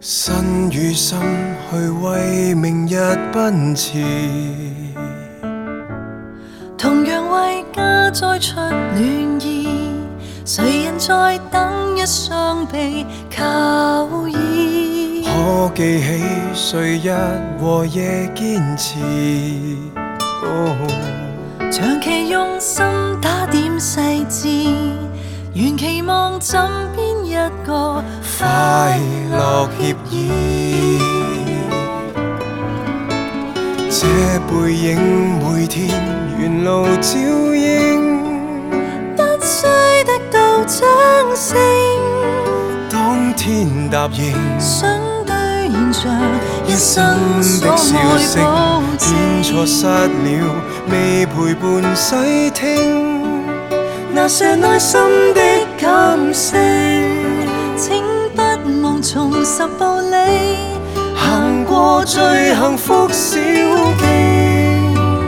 身與心去為明日奔馳， 同樣為家再出暖意，誰人在等一雙臂靠倚？ 可記起誰日和夜堅持？ 長期用心打點細緻，原期望枕邊一個快樂協議。這背影每天沿路照應， 不需得到掌聲。 當天答應， 想兌現着一生的消息， 變錯失了，未陪伴細聽那些內心的感性。 請不忘重拾步履， 行過最幸福小徑。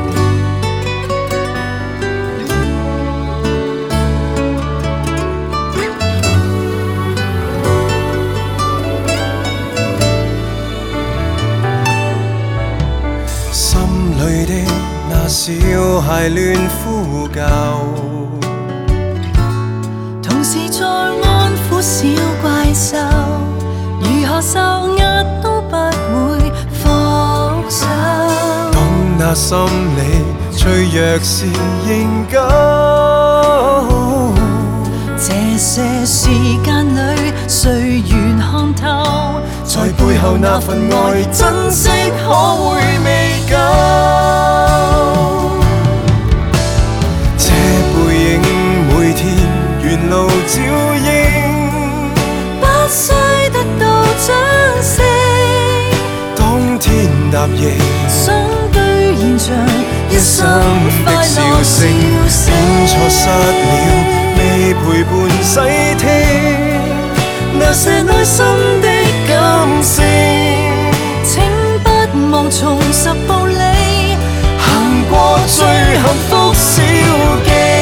心裏的那小孩亂呼叫， 同時在安撫小怪獸，如何受壓都不會放手。 當那心理脆弱時仍舊， 這些時間裏誰願看透？ 在背後那份愛珍惜可會未夠？這背影每天沿路照應， 不需得到掌聲。 當天答應， 想兌現着一生的笑聲，變錯失了，未陪伴細聽那些內心的感性。 請不忘重拾步履， 行過最幸福小徑。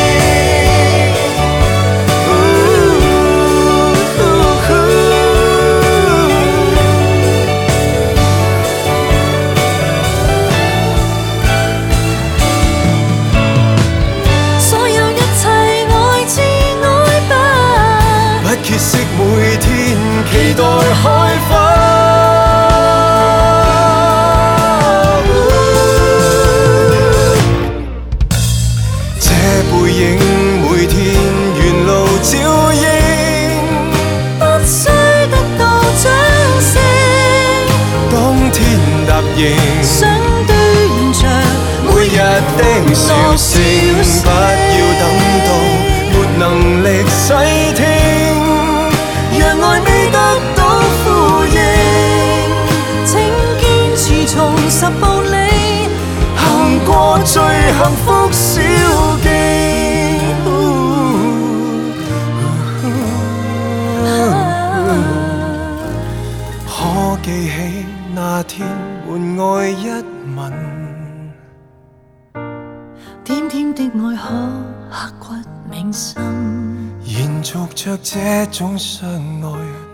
所有一切愛自愛吧， 不歇息每天期待開花。背影每天沿路照應， 不需得到掌聲。 當天答應， 想兌現着每日的笑聲，不要等到沒能力細聽，讓愛未得到呼應。 請堅持重拾步履， 行過最幸福小徑。可記起那天換愛一吻， 甜甜的愛可刻骨銘心。 延續着這種相愛。